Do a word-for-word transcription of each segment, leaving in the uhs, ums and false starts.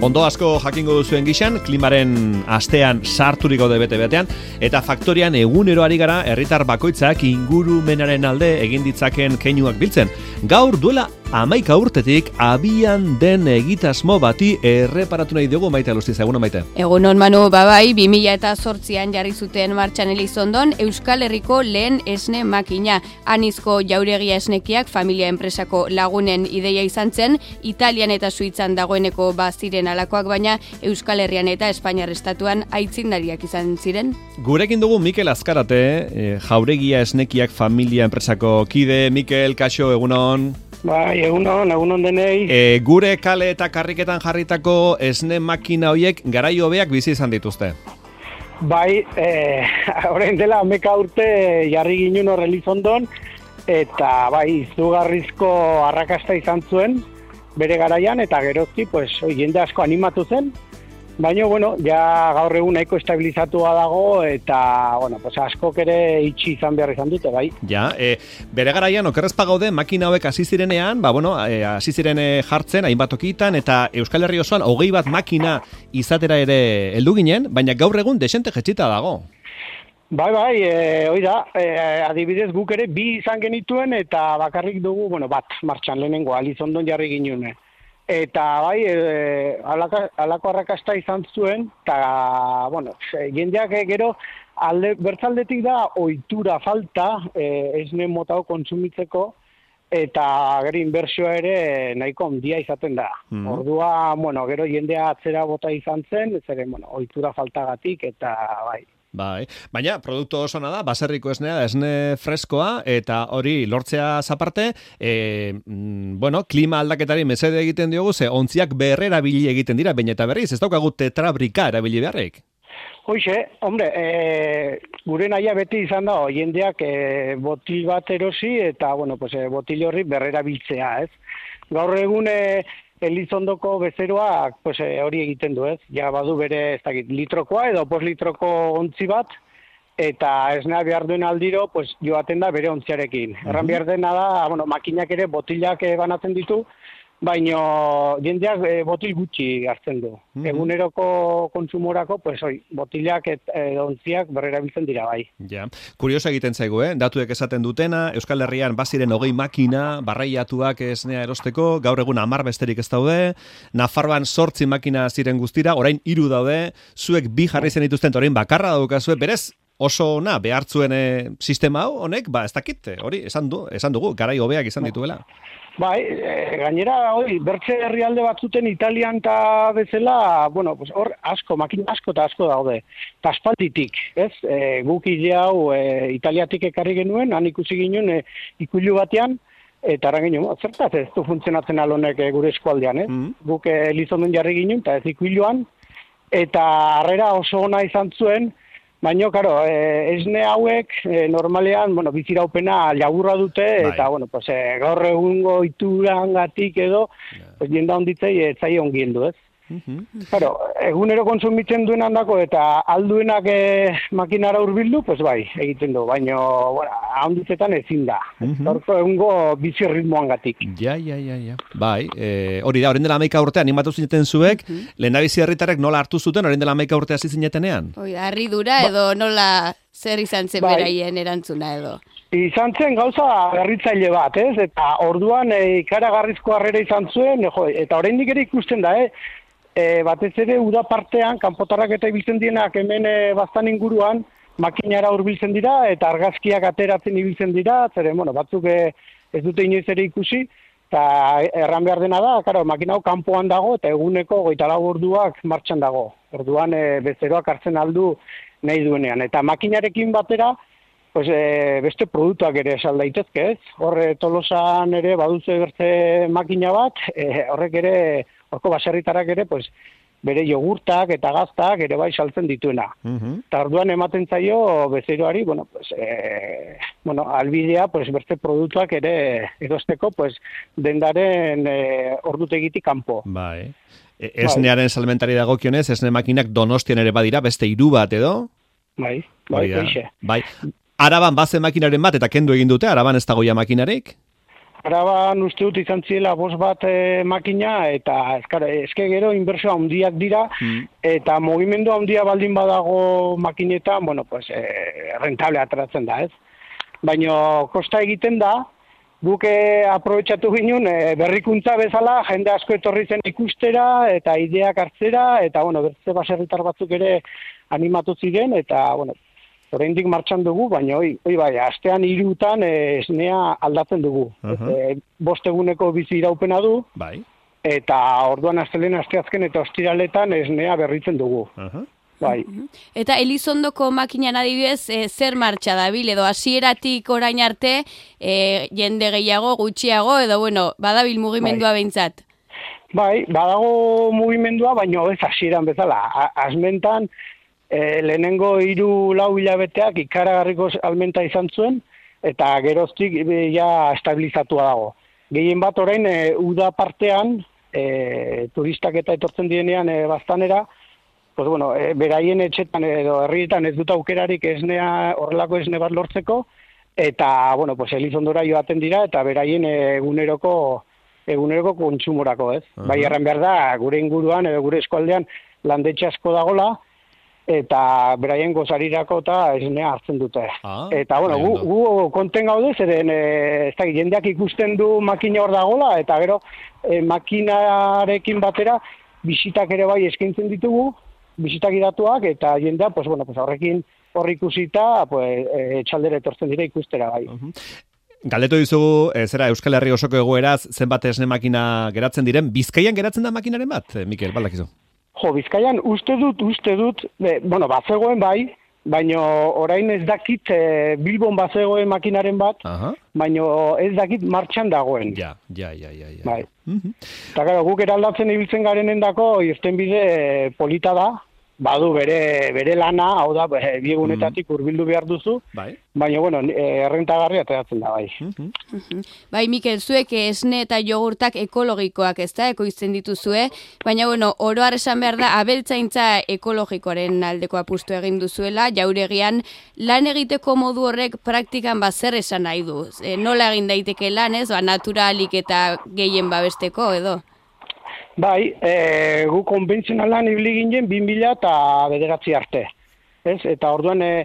Ondo asko jakingo duzuen gixan, klimaren astean sarturik gaude bete-betean, eta faktorian egunero ari gara herritar bakoitzak ingurumenaren alde egin ditzaken keinuak biltzen. Gaur duela hamaika urtetik abian den egitasmo bati erreparatu nahi dugu. Maite Alustiza, egunon Maite. Egunon Manu, babai, bi mila zortzian jarri zuten martxan Elizondon Euskal Herriko lehen esne makina. Anizko jauregia esnekiak familia enpresako lagunen ideia izan zen, Italian eta Suitzan dagoeneko baziren alakoak, baina Euskal Herrian eta Espainiar estatuan aitzindariak izan ziren. Gurekin dugu Mikel Azkarate, e, jauregia esnekiak familia enpresako kide. Mikel, kaixo, egunon. Bai, egunon, egunon denei. E, gure kale eta karriketan jarritako esne makina horiek garaio hobeak bizi izan dituzte. Bai, e, orain dela hamaika urte jarri ginen hor Elizondon, eta bai, izugarrizko arrakasta izan zuen bere garaian, eta gerozti, pues, oi, jende asko animatu zen, baina, bueno, ja gaur egun nahiko estabilizatua dago, eta, bueno, pues, askok ere itxi izan behar izan dute, bai. Ja, e, bere garaian, okerrezpa gaude, makina hauek hasi zirenean, ba, bueno, e, hasi ziren jartzen, hainbat tokitan, eta Euskal Herri osoan hogei bat makina izatera ere heldu ginen, baina gaur egun desente jetxita dago. Bai, bai, e, oida, e, adibidez guk ere bi izan genituen, eta bakarrik dugu, bueno, bat, martxan lehenengo, Elizondon jarri ginen. Eta bai, e, alaka, alako arrakasta izan zuen, eta, bueno, jendeak gero, alde, bertzaldetik da, ohitura falta, e, esne motao kontsumitzeko, eta gero inbertsioa ere nahiko handia izaten da. Mm. Ordua, bueno, gero jendea atzera bota izan zen, zeren, bueno, ohitura faltagatik, eta bai. Bai, baina produktu oso da, baserriko esnea, esne freskoa, eta hori lortzea zaparte, e, mm, bueno, klima aldaketari mesede egiten diogu, ze ontziak berrera bili egiten dira, baina eta berriz, ez daukagu tetrabrika erabili beharrik. Hoxe, hombre, e, gure nahia beti izan da, jendeak e, botil bat erosi, eta, bueno, pues, e, botil horri berrera biltzea, ez? Gaur egun, e, Elizondoko bezeroak pues, hori egiten du, ez? Ja badu bere ez dakit, litrokoa edo bost litroko ontzi bat, eta esnea behar duen aldiro pues, joaten da bere ontziarekin. Uh-huh. Erran behar dena da, bueno, makinak ere botilak banatzen ditu, baina jendeak e, botil gutxi hartzen du. Uh-huh. Eguneroko kontsumorako, pues, oi, botilak eta e, ontziak berrera biltzen dira bai. Ja, kurioso egiten zaigu, eh? Datuek esaten dutena, Euskal Herrian baziren hogei makina, barraiatuak esnea erosteko, gaur egun hamar besterik ez daude, Nafarroan zortzi makina ziren guztira, orain hiru daude, zuek bi jarri zen dituzten, orain bakarra daukazue, berez, oso ona behartzuen e, sistema hau, honek, ba, ez dakit, hori, esan, du, esan dugu, garai hobeak izan dituela. Bai, e, gainera, hori, bertze herrialde batzuten Italian eta bezala, bueno, pues hor asko, makina asko eta asko daude. Eta aspalditik, ez? E, guk ile hau e, Italiatik ekarri genuen, han ikusi ginen e, ikuilu batean, eta ara ginen, zertaz ez du funtzionatzen alonek e, gure eskualdean, ez? Mm-hmm. Guk e, Elizonden jarri ginen, eta ez ikuiluan, eta harrera oso ona izan zuen, baina, karo, eh, esne hauek eh, normalean, bueno, biziraupena laburra dute, bai. Eta, bueno, pues, eh, gaur egungo iturangatik edo, yeah. Pues, jenda honditzei ez zaie ongien du, ez? Uh-huh. Claro, egunero konsumitzen duen handako eta alduenak eh, makinara hurbildu, pues bai, egiten du, baina bueno, handitzetan ezin da. Uh-huh. Egungo bizi ritmoangatik. Ja, ja, ja, ja. Bai, eh, hori da, orain dela hamaika urte animatu zineten zuek, uh-huh. Lehendabizi herritarrek nola hartu zuten orain dela hamaika urte hasi zinetenean? Hoi da, harridura ba- edo nola zer izan zen bai. Beraien erantzuna edo? Izan zen gauza berritzaile bat, ez? Eta orduan e, ikaragarrizko harrera izan zuen, jo, eta oraindik ere ikusten da, eh? E, batez ere uda partean, kanpotarrak eta ibiltzen dienak hemen e, bastan inguruan, makinara hurbiltzen dira, eta argazkiak ateratzen ibiltzen dira, zeren, bueno, batzuk e, ez dute inoiz ere ikusi, eta erran behar dena da, karo, makina hau kanpoan dago, eta eguneko goita lau orduak martxan dago. Orduan e, bezeroak hartzen aldu nahi duenean. Eta makinarekin batera, pues, e, beste produktuak ere esal daitezke, ez? Horre Tolosan ere baduze bertze makina bat, e, horrek ere, horko baserritarak ere, pues, bere jogurtak eta gaztak ere bai saltzen dituena. Uh-huh. Eta orduan ematen zaio bezeroari, bueno, pues, e, bueno, albidea, pues, beste produktuak ere erosteko, pues, dendaren e, ordutegitik kanpo. Bai. E, esnearen salmentari dagokionez, esne makinak Donostian ere badira, beste hiru bat edo? Bai, bai, bai. Bai. Araban bazen makinaren bat eta kendu egin dute, Araban ez dagoia makinarik? Araban uste dut izan ziela bost bat e, makina, eta eskara, eske gero inbertsio handiak dira, mm. eta mugimendu handia baldin badago makinetan, bueno, pues, e, rentable ateratzen da, ez? Baina kosta egiten da, guk e, aprobetxatu ginen e, berrikuntza bezala, jende asko etorri zen ikustera, eta ideak hartzera, eta, bueno, bertze baserritar batzuk ere animatu ziren, eta, bueno, oraindik martxan dugu, baina hoi, hoi bai, astean hirutan e, esnea aldatzen dugu. Uh-huh. E, bost eguneko bizi iraupena du, bai. Eta orduan astelen asteazken eta ostiraletan esnea berritzen dugu. Uh-huh. Bai. Eta Elizondoko makinan adibidez, e, zer martxa dabil, edo hasieratik orain arte, e, jende gehiago, gutxiago, edo bueno, badabil mugimendua bai. Behintzat? Bai, badago mugimendua, baina ez hasieran bezala. Azmentan, E, lehenengo hiru lau hilabeteak ikaragarriko almenta izan zuen, eta geroztik e, ja estabilizatua dago. Gehien bat orain, e, uda partean, e, turistak eta etortzen dienean e, baztanera, pues bueno, e, beraien etxetan edo herrietan ez dut aukerarik esnea, horrelako esne bat lortzeko, eta, bueno, pues Elizondora joaten dira, eta beraien eguneroko eguneroko kontsumorako, ez? Uh-huh. Bai, erran behar da, gure inguruan edo gure eskualdean landetxe asko dagola, eta beraien gozarirako eta esnea hartzen dute. Ah, eta, bueno, gu, gu konten gaude, zeren e, ez da, jendeak ikusten du makina hor dagola, eta gero e, makinarekin batera bisitak ere bai eskaintzen ditugu, bisitak idatuak, eta jendea, pues, bueno, pues, horrekin hor ikusita, pues, e, txaldera etortzen dira ikustera bai. Uh-huh. Galdetu dizugu, e, zera, Euskal Herri osoko egoeraz, zenbat esne makina geratzen diren, Bizkaian geratzen da makinaren bat, e, Mikel, baldakizu? Jo, Bizkaian uste dut, uste dut, be, bueno, bazegoen bai, baino orain ez dakit e, Bilbon bazegoen makinaren bat, uh-huh. baino ez dakit martxan dagoen. Ja, ja, ja, ja. ja. Bai. Uh-huh. Eta gara, guk eraldatzen ibiltzen garenendako irtenbide e, polita da, badu bere bere lana, hau da, biegunetatik hurbildu behar duzu, bai. Baina, bueno, errentagarria ateratzen da, bai. Uh-huh. Uh-huh. Bai, Mikel, zuek esne eta jogurtak ekologikoak, ez da, ekoizten dituzue, baina, bueno, oro har esan behar da, abeltzaintza ekologikoaren aldeko apustu egin duzuela, jauregian, lan egiteko modu horrek praktikan bazer esan nahi du. E, nola egin daiteke lan, ez, ba, naturalik eta gehien babesteko, edo? Bai, e, gu konbentzionalan ibili ginen bi mila eta bederatzi arte. Ez? Eta orduan e,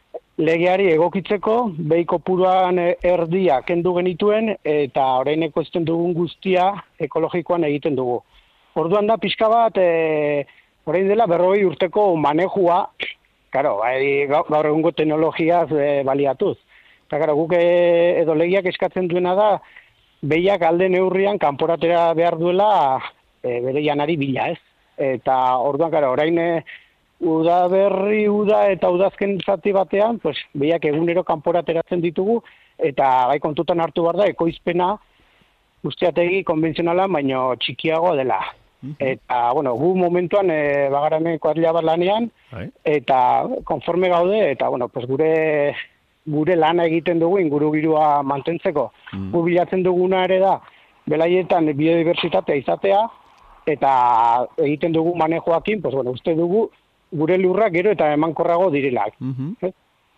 legeari egokitzeko, behi kopuruan erdia kendu genituen, eta orain ekoizten dugun guztia ekologikoan egiten dugu. Orduan da pixka bat, e, orain dela berrogei urteko manejua, karo, bai, gaur egungo teknologiaz e, baliatuz. Eta karo, guk e, edo legiak eskatzen duena da, behiak alde neurrian kanporatera behar duela, E, bere janari bila, ez? Eta orduan, gara, orain e, uda berri, uda eta udazken zati batean, pues, behiak egunero kanpora ateratzen ditugu, eta gai kontutan hartu behar da, ekoizpena guztiategi konbentzionala, baino txikiago dela. Mm-hmm. Eta, bueno, gu momentuan e, bagaramen kuadrilla bat lanean, Hai. Eta konforme gaude, eta, bueno, pues, gure gure lana egiten dugu ingurugirua mantentzeko. Mm. Gu bilatzen duguna ere da, belaietan biodiversitatea izatea, eta egiten dugu manejoakin, pues, bueno, uste dugu gure lurra gero eta emankorrago direlak. Uh-huh. eh?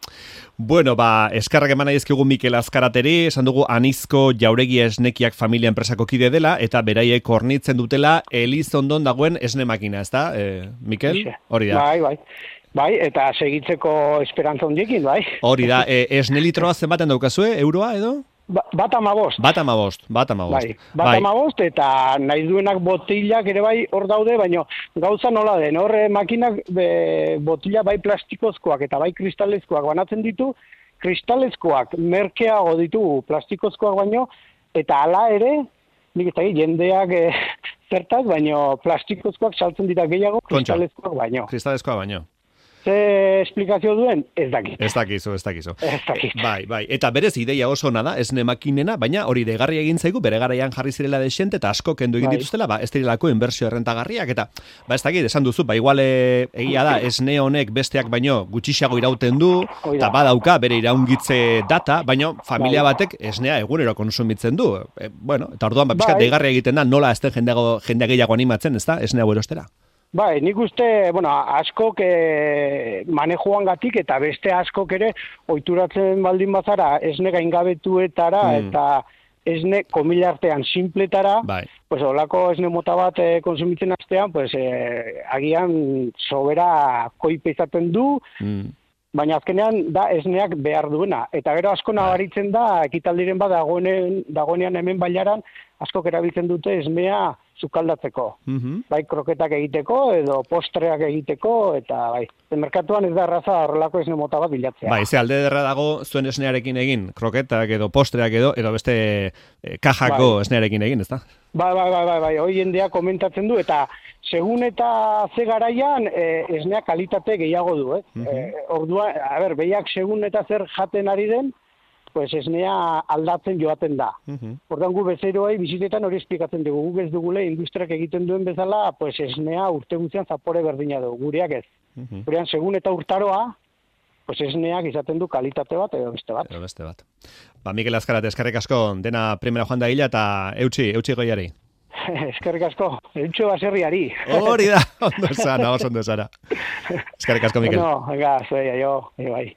Bueno, ba, eskarrak eman aizkigu Mikel Azkarateri, esan dugu Anizko jauregi esnekiak familia enpresako kide dela, eta beraiek hornitzen dutela Elizondon dagoen esne makina, ez da, eh, Mikel? Hori da. Bai, bai. Bai, eta segitzeko esperantza hundiekin, bai. Hori da, e, esne litroa zenbaten daukazue, euroa edo? Ba, bat amabost. Bat amabost, bat amabost. Bai, bat bai. amabost, eta nahi duenak botilak ere bai hor daude, baina gauza nola den, hor makinak be, botila bai plastikozkoak eta bai kristalezkoak banatzen ditu, kristalezkoak merkeago ditugu plastikozkoak baino, eta hala ere, nik ez da, jendeak e, zertaz, baino plastikozkoak saltzen dira gehiago, kristalezkoak baino. Kristalezkoak baino. Ze esplikazio duen, ez dakit. Ez dakizu, ez dakizu. Ez dakit. Bai, bai. Eta berez ideia oso ona da, esne makinena, baina hori deigarri egin zaigu, bere garaian jarri zirela desente eta asko kendu egin bai. dituztela, ba, ez direlako inbertsio errentagarriak, eta, ba, ez dakit, esan duzu, ba, igual egia da, esne honek besteak baino gutxixago irauten du, eta badauka bere iraungitze data, baina familia bai. batek esnea egunero konsumitzen du. E, bueno, eta orduan, ba, pixkat bai. deigarri egiten da, nola ez den jendea gehiago animatzen, ez da, esnea erostera. Bai, nik uste, bueno, askok e, manejoan gatik eta beste askok ere oituratzen baldin bazara esne gaingabetuetara mm. eta esne komila artean simpletara, bai. pues olako esne mota bat e, konsumitzen astean, pues e, agian sobera koipe izaten du, mm. baina azkenean da esneak behar duena. Eta gero asko nabaritzen da, ekitaldiren bat dagoenen, dagoenean hemen bailaran, asko erabiltzen dute esnea sukaldatzeko. Mm-hmm. Bai, kroketak egiteko, edo postreak egiteko, eta bai. Merkatuan ez da erraza horrelako esne mota bat bilatzea. Bai, ze alde derra dago zuen esnearekin egin, kroketak edo postreak edo, edo beste eh, kajako bai. Esnearekin egin, ezta? Bai, bai, bai, bai, bai, hoi jendea komentatzen du, eta segun eta ze garaian e, esnea kalitate gehiago du, eh? Mm-hmm. e, orduan, a ber, behiak segun eta zer jaten ari den, pues esnea aldatzen joaten da. Mm-hmm. Orduan gu bezeroei bizitetan hori esplikatzen dugu, guk ez dugule industriak egiten duen bezala, pues esnea urte guztian zapore berdina du, gureak ez. Mm-hmm. Gurean segun eta urtaroa, pues esneak izaten du kalitate bat edo beste bat. Edo beste bat. Ba, Mikel Azkarat, eskerrik asko, dena primera joan da hila eta eutxi, eutxi goiari. Eskerrik asko, eutxo baserriari. Hori da, ondo zara, ondo zara. Eskerrik asko, Mikel. Bueno, venga, zuei, aio, bai.